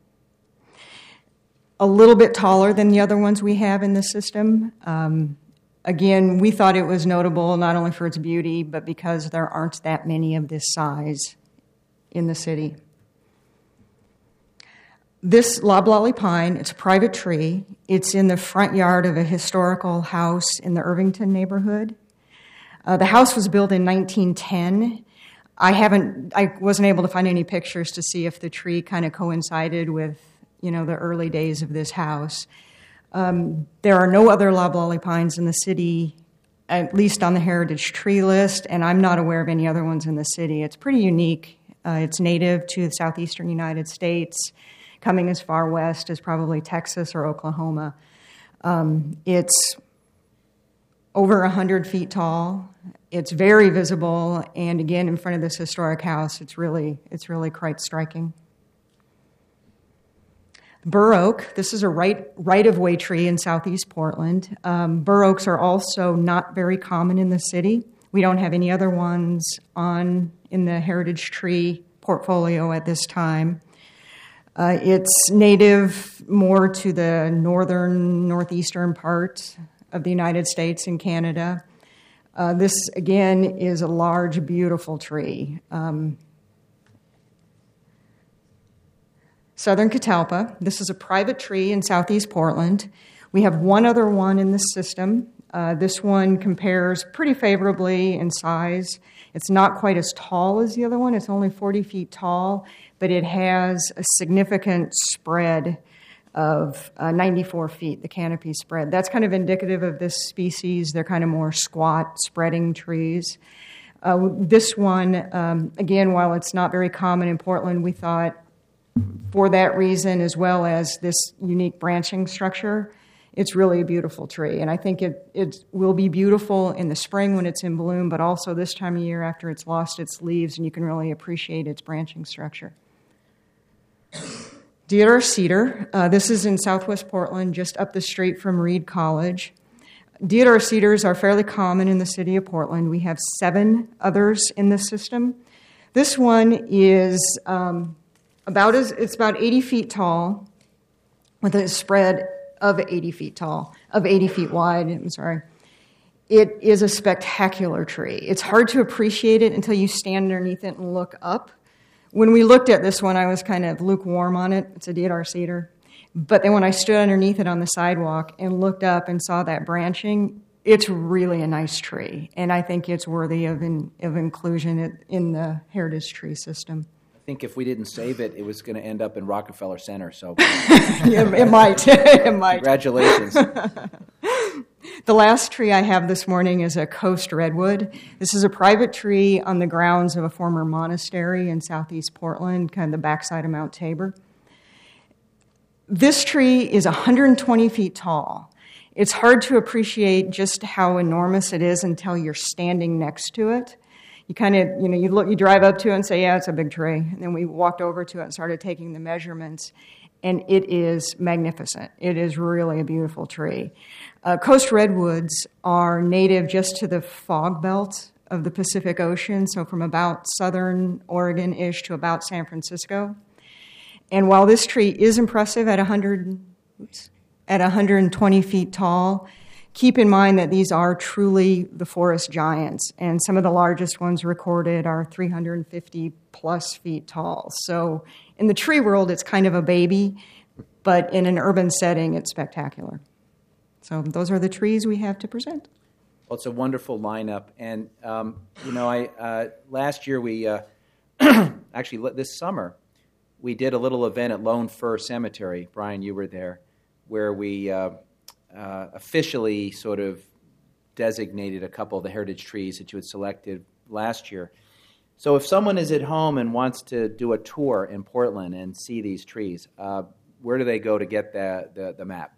a little bit taller than the other ones we have in the system. Um, again, we thought it was notable not only for its beauty, but because there aren't that many of this size in the city. This loblolly pine, it's a private tree. It's in the front yard of a historical house in the Irvington neighborhood. Uh, the house was built in nineteen ten. I haven't, I wasn't able to find any pictures to see if the tree kind of coincided with, you know, the early days of this house. Um, there are no other loblolly pines in the city, at least on the heritage tree list, and I'm not aware of any other ones in the city. It's pretty unique. Uh, it's native to the southeastern United States, coming as far west as probably Texas or Oklahoma. Um, it's over one hundred feet tall. It's very visible, and again, in front of this historic house, it's really it's really quite striking. Bur oak, this is a right, right-of-way tree in southeast Portland. Um, bur oaks are also not very common in the city. We don't have any other ones on in the heritage tree portfolio at this time. Uh, it's native more to the northern, northeastern part of the United States and Canada. Uh, this, again, is a large, beautiful tree. Um, Southern catalpa. This is a private tree in southeast Portland. We have one other one in the system. Uh, this one compares pretty favorably in size. It's not quite as tall as the other one. It's only forty feet tall, but it has a significant spread of uh, ninety-four feet, the canopy spread. That's kind of indicative of this species. They're kind of more squat, spreading trees. Uh, this one, um, again, while it's not very common in Portland, we thought for that reason, as well as this unique branching structure, it's really a beautiful tree. And I think it, it will be beautiful in the spring when it's in bloom, but also this time of year after it's lost its leaves, and you can really appreciate its branching structure. Deodar cedar. Uh, this is in southwest Portland, just up the street from Reed College. Deodar cedars are fairly common in the city of Portland. We have seven others in the system. This one is um, about as it's about eighty feet tall, with a spread of eighty feet tall, of eighty feet wide. I'm sorry. It is a spectacular tree. It's hard to appreciate it until you stand underneath it and look up. When we looked at this one, I was kind of lukewarm on it. It's a deodar cedar. But then when I stood underneath it on the sidewalk and looked up and saw that branching, it's really a nice tree. And I think it's worthy of in, of inclusion in the heritage tree system. I think if we didn't save it, it was going to end up in Rockefeller Center. So yeah, it might. It might. Congratulations. The last tree I have this morning is a coast redwood. This is a private tree on the grounds of a former monastery in southeast Portland, kind of the backside of Mount Tabor. This tree is one hundred twenty feet tall. It's hard to appreciate just how enormous it is until you're standing next to it. You kind of, you know, you look, you drive up to it and say, yeah, it's a big tree. And then we walked over to it and started taking the measurements, and it is magnificent. It is really a beautiful tree. Uh, coast redwoods are native just to the fog belt of the Pacific Ocean, so from about southern Oregon-ish to about San Francisco. And while this tree is impressive at one hundred, oops, at one hundred twenty feet tall, keep in mind that these are truly the forest giants, and some of the largest ones recorded are three hundred fifty plus feet tall. So in the tree world, it's kind of a baby, but in an urban setting, it's spectacular. So those are the trees we have to present. Well, it's a wonderful lineup. And, um, you know, I uh, last year we, uh, actually this summer, we did a little event at Lone Fir Cemetery. Brian, you were there, where we uh, uh, officially sort of designated a couple of the heritage trees that you had selected last year. So if someone is at home and wants to do a tour in Portland and see these trees, uh, where do they go to get the, the, the map?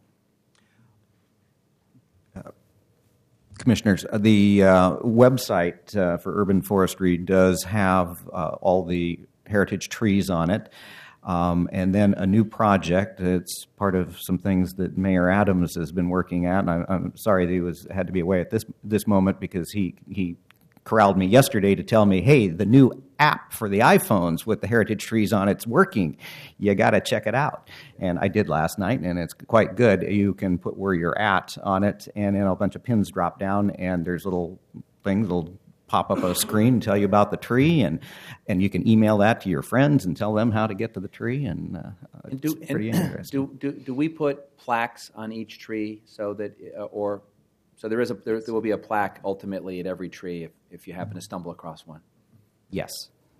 Uh, Commissioners, the uh, website uh, for urban forestry does have uh, all the heritage trees on it. Um, and then a new project. It's part of some things that Mayor Adams has been working at. And I, I'm sorry that he was had to be away at this this moment because he he corralled me yesterday to tell me, hey, the new app for the iPhones with the heritage trees on it's working. You got to check it out. And I did last night, and it's quite good. You can put where you're at on it, and then a bunch of pins drop down, and there's little things that'll pop up a screen and tell you about the tree, and and you can email that to your friends and tell them how to get to the tree, and uh, it's and do, pretty and interesting. Do, do do we put plaques on each tree so that, uh, or so there is a there, there will be a plaque ultimately at every tree if, if you happen to stumble across one? Yes.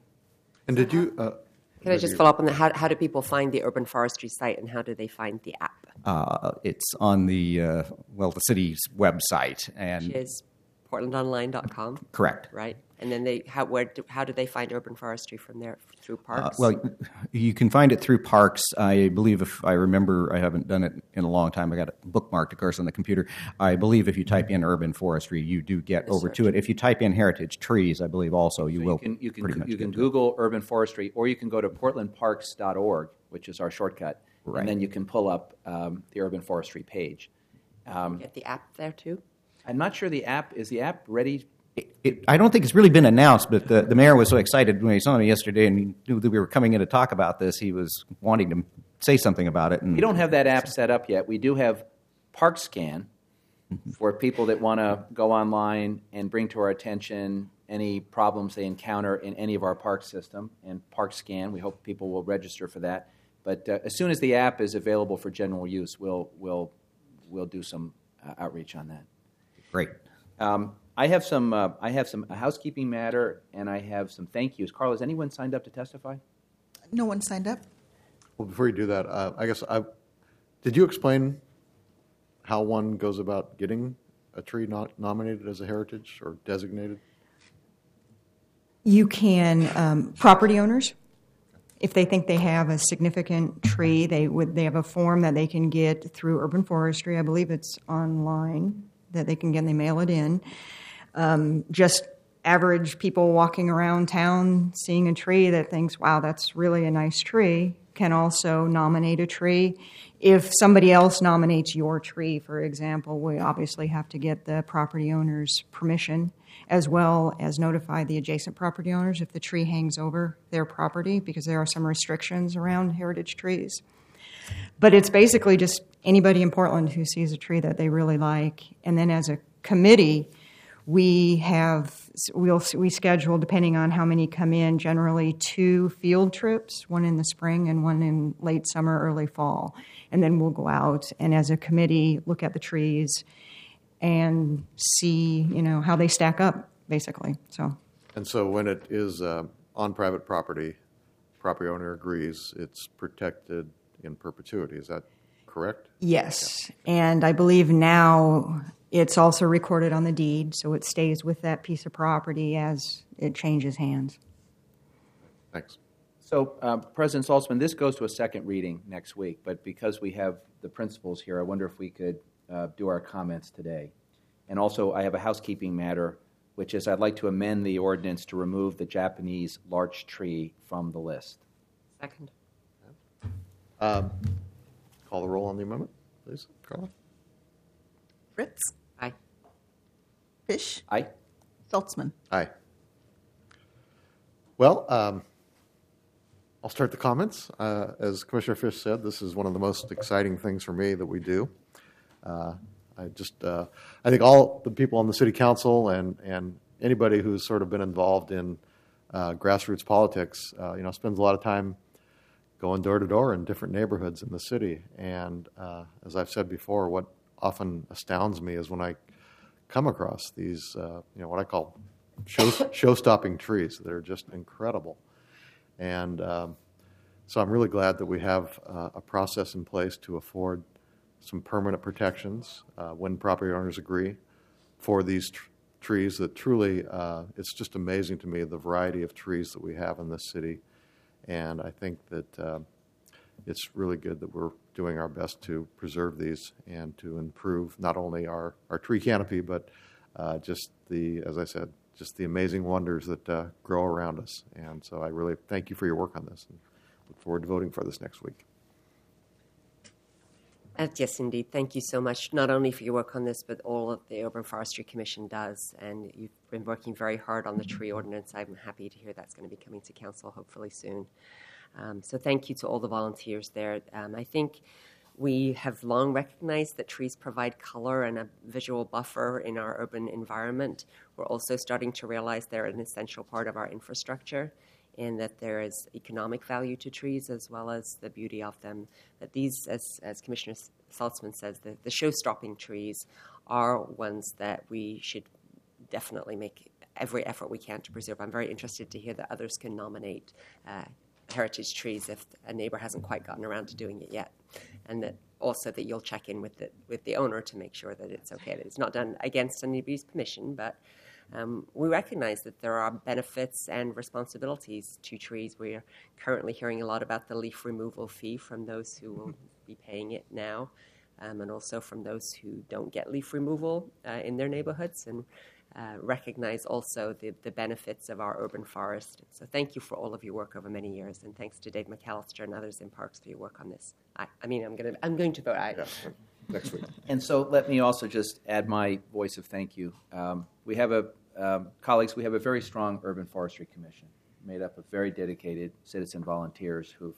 And did you? Uh, Can I just follow up on that? How, how do people find the urban forestry site, and how do they find the app? Uh, it's on the uh, well, the city's website, and Which is portland online dot com. Correct. Right, and then they how where do, how do they find urban forestry from there? Through parks? Uh, well, you can find it through parks. I believe, if I remember, I haven't done it in a long time. I got it bookmarked, of course, on the computer. I believe if you type in urban forestry, you do get The over search. to it. If you type in heritage trees, I believe also you So will you can you pretty can much you can get to it. Google urban forestry, or you can go to portland parks dot org, which is our shortcut, Right. and then you can pull up um, the urban forestry page. Um, Get the app there too. I'm not sure the app is the app ready. It, it, I don't think it's really been announced, but the, the mayor was so excited when he saw me yesterday and he knew that we were coming in to talk about this. He was wanting to say something about it. And We don't have that app set up yet. We do have ParkScan for people that want to go online and bring to our attention any problems they encounter in any of our park system. And ParkScan, we hope people will register for that. But uh, as soon as the app is available for general use, we'll we'll we'll do some uh, outreach on that. Great. Um, I have some uh, I have some housekeeping matter, and I have some thank yous. Carl, has anyone signed up to testify? No one signed up. well, before you do that, uh, I guess I did you explain how one goes about getting a tree not nominated as a heritage or designated? You can, um, property owners, if they think they have a significant tree, they would they have a form that they can get through Urban Forestry. I believe it's online that they can get and they mail it in. Um, just average people walking around town seeing a tree that thinks, wow, that's really a nice tree, can also nominate a tree. If somebody else nominates your tree, for example, we obviously have to get the property owner's permission, as well as notify the adjacent property owners if the tree hangs over their property, because there are some restrictions around heritage trees. But it's basically just anybody in Portland who sees a tree that they really like. And then as a committee, we have, we'll, we schedule, depending on how many come in, generally two field trips, one in the spring and one in late summer, early fall. And then we'll go out and as a committee look at the trees and see, you know, how they stack up, basically. So. And so when it is uh, on private property, property owner agrees, it's protected in perpetuity. Is that correct? Yes. Yeah. And I believe now it's also recorded on the deed, so it stays with that piece of property as it changes hands. Thanks. So, uh, President Saltzman, this goes to a second reading next week, but because we have the principals here, I wonder if we could uh, do our comments today. And also, I have a housekeeping matter, which is I'd like to amend the ordinance to remove the Japanese larch tree from the list. Second. Um, call the roll on the amendment, please, Carla. Fritz. Aye. Fish. Aye. Saltzman. Aye. Well, um, I'll start the comments. Uh, as Commissioner Fish said, this is one of the most exciting things for me that we do. Uh, I just, uh, I think all the people on the City Council and, and anybody who's sort of been involved in uh, grassroots politics, uh, you know, spends a lot of time going door to door in different neighborhoods in the city. And uh, as I've said before, what often astounds me is when I come across these, uh, you know, what I call show, show-stopping trees that are just incredible. And um, so I'm really glad that we have uh, a process in place to afford some permanent protections uh, when property owners agree for these tr- trees that truly, uh, it's just amazing to me the variety of trees that we have in this city. And I think that uh, it's really good that we're doing our best to preserve these and to improve not only our, our tree canopy, but uh, just the, as I said, just the amazing wonders that uh, grow around us. And so I really thank you for your work on this and look forward to voting for this next week. Uh, yes, indeed. Thank you so much, not only for your work on this, but all of the Urban Forestry Commission does. And you've been working very hard on the tree ordinance. I'm happy to hear that's going to be coming to council hopefully soon. Um, so thank you to all the volunteers there. Um, I think we have long recognized that trees provide color and a visual buffer in our urban environment. We're also starting to realize they're an essential part of our infrastructure and that there is economic value to trees as well as the beauty of them. That these, as, as Commissioner Saltzman says, the, the show-stopping trees are ones that we should definitely make every effort we can to preserve. I'm very interested to hear that others can nominate uh, heritage trees if a neighbor hasn't quite gotten around to doing it yet. And that also that you'll check in with the, with the owner to make sure that it's okay, that it's not done against anybody's permission, but Um, we recognize that there are benefits and responsibilities to trees. We are currently hearing a lot about the leaf removal fee from those who will be paying it now, um, and also from those who don't get leaf removal uh, in their neighborhoods, and uh, recognize also the, the benefits of our urban forest. So thank you for all of your work over many years, and thanks to Dave McAllister and others in Parks for your work on this. I, I mean, I'm going to I'm going to vote aye. Yeah. Next week. And so let me also just add my voice of thank you. Um, we have a Um, colleagues, we have a very strong urban forestry commission made up of very dedicated citizen volunteers who've,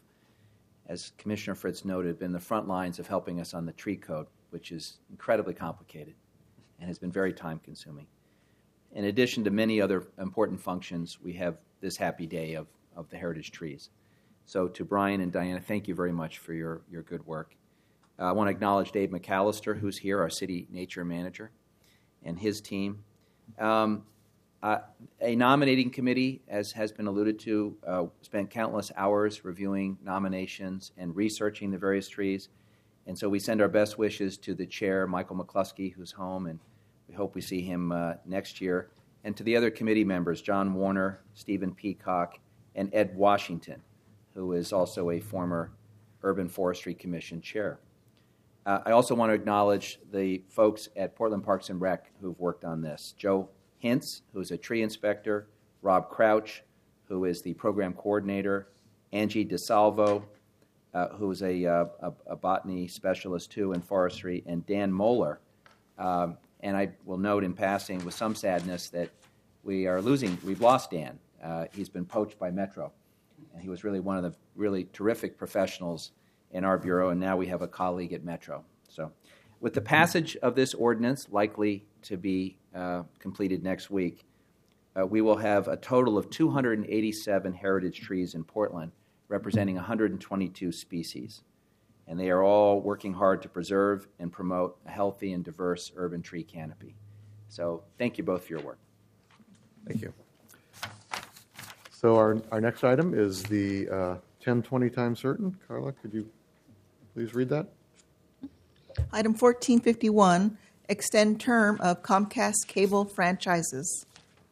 as Commissioner Fritz noted, been the front lines of helping us on the tree code, which is incredibly complicated and has been very time-consuming. In addition to many other important functions, we have this happy day of, of the heritage trees. So to Brian and Diana, thank you very much for your, your good work. Uh, I want to acknowledge Dave McAllister, who's here, our city nature manager, and his team. Um, uh, a nominating committee, as has been alluded to, uh, spent countless hours reviewing nominations and researching the various trees. And so we send our best wishes to the chair, Michael McCluskey, who's home, and we hope we see him uh, next year. And to the other committee members, John Warner, Stephen Peacock, and Ed Washington, who is also a former Urban Forestry Commission chair. Uh, I also want to acknowledge the folks at Portland Parks and Rec who've worked on this. Joe Hintz, who's a tree inspector, Rob Crouch, who is the program coordinator, Angie DeSalvo, uh, who is a, uh, a, a botany specialist too in forestry, and Dan Moeller. Um, and I will note in passing with some sadness that we are losing, we've lost Dan. Uh, he's been poached by Metro, and he was really one of the really terrific professionals in our bureau, and now we have a colleague at Metro. So with the passage of this ordinance likely to be uh, completed next week, uh, we will have a total of two hundred eighty-seven heritage trees in Portland, representing one hundred twenty-two species. And they are all working hard to preserve and promote a healthy and diverse urban tree canopy. So thank you both for your work. Thank you. So our, our next item is the uh, ten twenty time certain. Carla, could you please read that? Item fourteen fifty-one, extend term of Comcast cable franchises.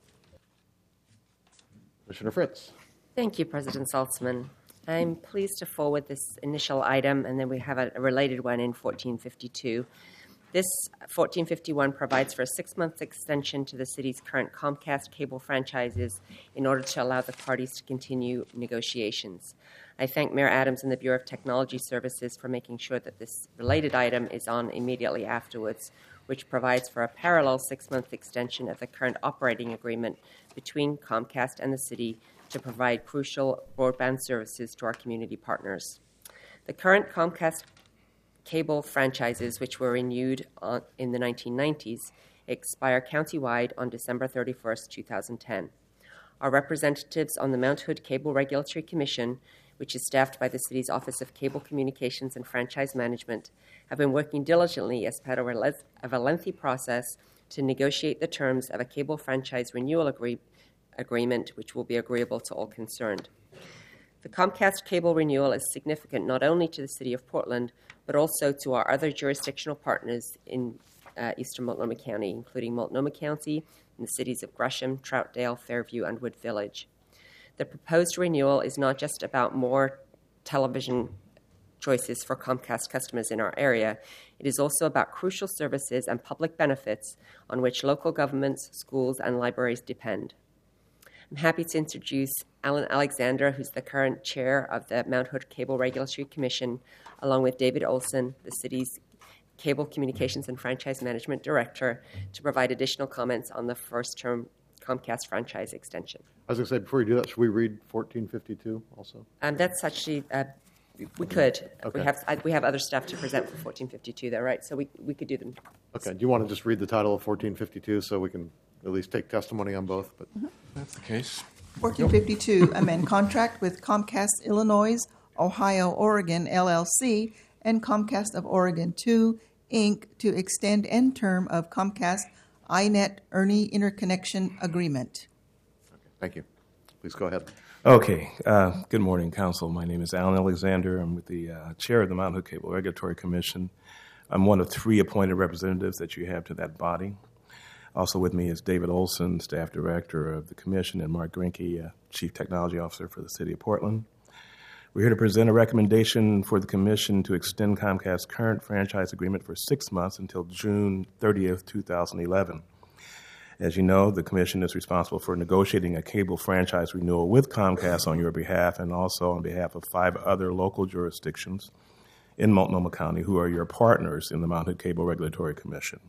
Commissioner Fritz. Thank you, President Saltzman. I'm pleased to forward this initial item, and then we have a, a related one in fourteen fifty-two. This fourteen fifty-one provides for a six-month extension to the city's current Comcast cable franchises in order to allow the parties to continue negotiations. I thank Mayor Adams and the Bureau of Technology Services for making sure that this related item is on immediately afterwards, which provides for a parallel six-month extension of the current operating agreement between Comcast and the city to provide crucial broadband services to our community partners. The current Comcast cable franchises, which were renewed on, in the nineteen nineties, expire countywide on December thirty-first, two thousand ten. Our representatives on the Mount Hood Cable Regulatory Commission, which is staffed by the city's Office of Cable Communications and Franchise Management, have been working diligently as part of a, les- of a lengthy process to negotiate the terms of a cable franchise renewal agree- agreement, which will be agreeable to all concerned. The Comcast cable renewal is significant not only to the City of Portland, but also to our other jurisdictional partners in uh, eastern Multnomah County, including Multnomah County and the cities of Gresham, Troutdale, Fairview, and Wood Village. The proposed renewal is not just about more television choices for Comcast customers in our area. It is also about crucial services and public benefits on which local governments, schools, and libraries depend. I'm happy to introduce Alan Alexander, who's the current chair of the Mount Hood Cable Regulatory Commission, along with David Olson, the city's Cable Communications and Franchise Management Director, to provide additional comments on the first-term Comcast franchise extension. I was going to say, before you do that, should we read fourteen fifty-two also? Um, that's actually, uh, we could. Okay. We have uh, we have other stuff to present for fourteen fifty-two, though, right? So we we could do them. Okay. Do you want to just read the title of fourteen fifty-two so we can at least take testimony on both? But mm-hmm. That's the case. fourteen fifty-two, amend contract with Comcast Illinois, Ohio, Oregon, L L C, and Comcast of Oregon two, Incorporated, to extend end term of Comcast I net Ernie Interconnection Agreement. Okay, thank you. Please go ahead. Okay. Uh, good morning, Council. My name is Alan Alexander. I'm with the uh, chair of the Mount Hood Cable Regulatory Commission. I'm one of three appointed representatives that you have to that body. Also with me is David Olson, staff director of the commission, and Mark Grinke, uh, chief technology officer for the city of Portland. We're here to present a recommendation for the commission to extend Comcast's current franchise agreement for six months until June thirtieth, two thousand eleven. As you know, the commission is responsible for negotiating a cable franchise renewal with Comcast on your behalf and also on behalf of five other local jurisdictions in Multnomah County who are your partners in the Mount Hood Cable Regulatory Commission.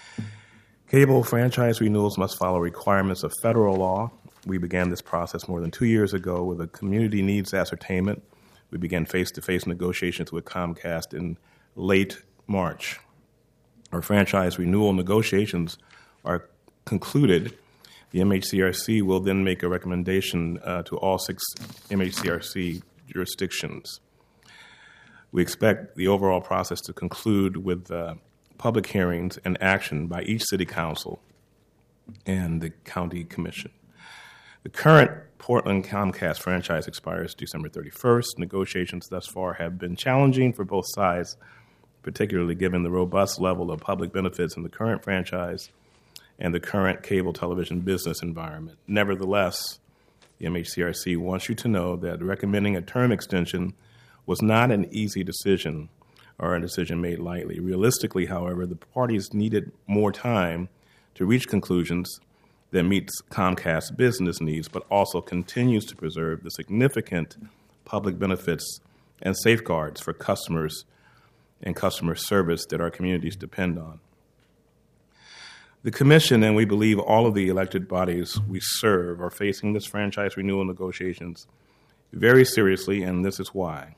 Cable franchise renewals must follow requirements of federal law. We began this process more than two years ago with a community needs ascertainment. We began face-to-face negotiations with Comcast in late March. Our franchise renewal negotiations are concluded. The M H C R C will then make a recommendation uh, to all six M H C R C jurisdictions. We expect the overall process to conclude with uh, public hearings and action by each city council and the county commission. The current Portland Comcast franchise expires December thirty-first. Negotiations thus far have been challenging for both sides, particularly given the robust level of public benefits in the current franchise and the current cable television business environment. Nevertheless, the M H C R C wants you to know that recommending a term extension was not an easy decision or a decision made lightly. Realistically, however, the parties needed more time to reach conclusions that meets Comcast's business needs, but also continues to preserve the significant public benefits and safeguards for customers and customer service that our communities depend on. The Commission, and we believe all of the elected bodies we serve, are facing this franchise renewal negotiations very seriously, and this is why.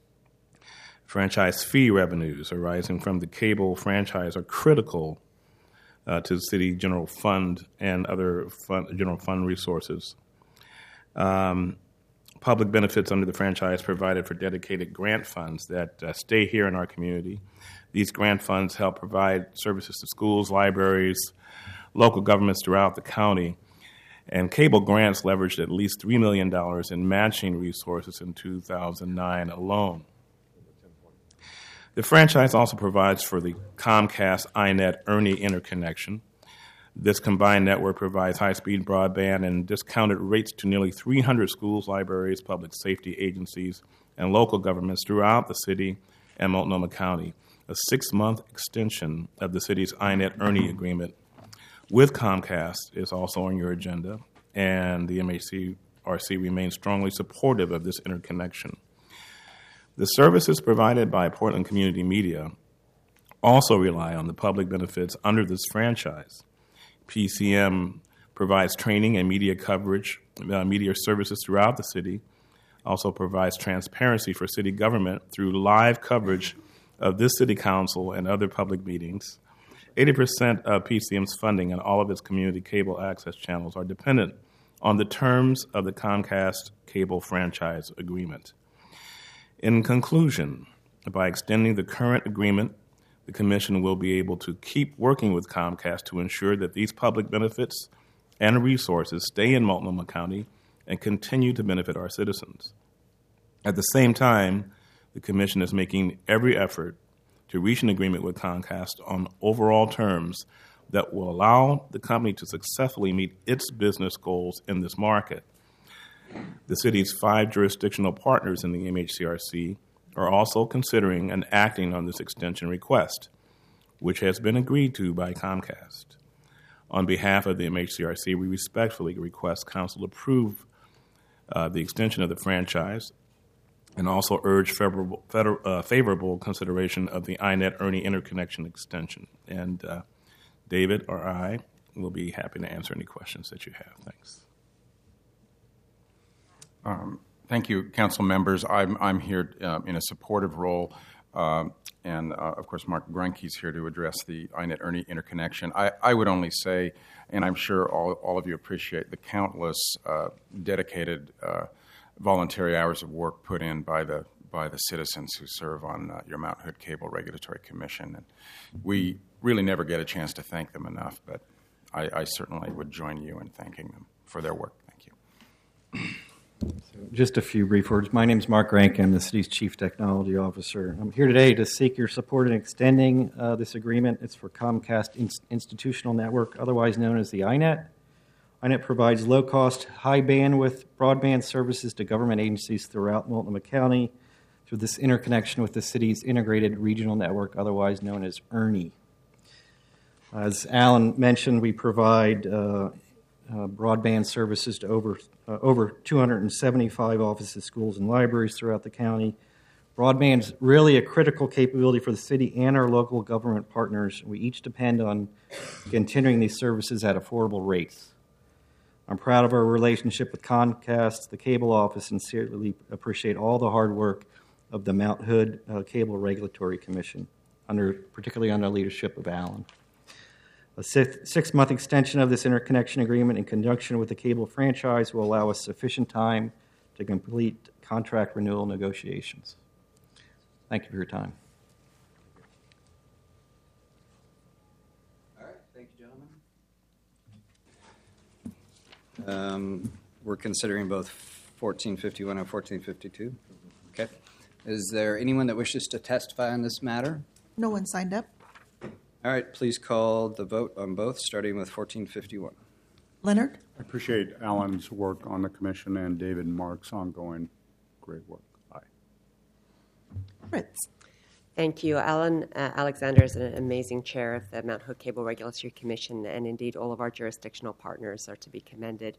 Franchise fee revenues arising from the cable franchise are critical uh, to the city general fund and other fund, general fund resources. Um, public benefits under the franchise provided for dedicated grant funds that uh, stay here in our community. These grant funds help provide services to schools, libraries, local governments throughout the county. And cable grants leveraged at least three million dollars in matching resources in two thousand nine alone. The franchise also provides for the Comcast I net ERNIE interconnection. This combined network provides high-speed broadband and discounted rates to nearly three hundred schools, libraries, public safety agencies, and local governments throughout the city and Multnomah County. A six-month extension of the city's I net ERNIE agreement with Comcast is also on your agenda, and the M H C R C remains strongly supportive of this interconnection. The services provided by Portland Community Media also rely on the public benefits under this franchise. P C M provides training and media coverage, uh, media services throughout the city, also provides transparency for city government through live coverage of this city council and other public meetings. eighty percent of P C M's funding and all of its community cable access channels are dependent on the terms of the Comcast cable franchise agreement. In conclusion, by extending the current agreement, the Commission will be able to keep working with Comcast to ensure that these public benefits and resources stay in Multnomah County and continue to benefit our citizens. At the same time, the Commission is making every effort to reach an agreement with Comcast on overall terms that will allow the company to successfully meet its business goals in this market. The city's five jurisdictional partners in the M H C R C are also considering and acting on this extension request, which has been agreed to by Comcast. On behalf of the M H C R C, we respectfully request Council to approve uh, the extension of the franchise and also urge favorable, federal, uh, favorable consideration of the I net ERNIE interconnection extension. And uh, David or I will be happy to answer any questions that you have. Thanks. Um, thank you, council members. I'm, I'm here uh, in a supportive role, uh, and uh, of course Mark Greinke's here to address the I net ERNIE interconnection. I, I would only say, and I'm sure all, all of you appreciate the countless uh, dedicated uh, voluntary hours of work put in by the by the citizens who serve on uh, your Mount Hood Cable Regulatory Commission. And we really never get a chance to thank them enough, but I, I certainly would join you in thanking them for their work. Thank you. So just a few brief words. My name is Mark Rank. I'm the city's Chief Technology Officer. I'm here today to seek your support in extending uh, this agreement. It's for Comcast in- Institutional Network, otherwise known as the I net. I net provides low-cost, high-bandwidth broadband services to government agencies throughout Multnomah County through this interconnection with the city's integrated regional network, otherwise known as ERNIE. As Alan mentioned, we provide uh, uh, broadband services to over uh, over two hundred seventy-five offices, schools, and libraries throughout the county. Broadband is really a critical capability for the city and our local government partners. We each depend on continuing these services at affordable rates. I'm proud of our relationship with Comcast, the cable office, and sincerely appreciate all the hard work of the Mount Hood uh, Cable Regulatory Commission, under particularly under the leadership of Alan. A six, six-month extension of this interconnection agreement in conjunction with the cable franchise will allow us sufficient time to complete contract renewal negotiations. Thank you for your time. All right, thank you, gentlemen. Um, we're considering both fourteen fifty-one and fourteen fifty-two. Okay. Is there anyone that wishes to testify on this matter? No one signed up. All right, please call the vote on both, starting with fourteen fifty-one. Leonard? I appreciate Alan's work on the commission and David and Mark's ongoing great work. Aye. Fritz? Thank you. Alan uh, Alexander is an amazing chair of the Mount Hood Cable Regulatory Commission, and indeed all of our jurisdictional partners are to be commended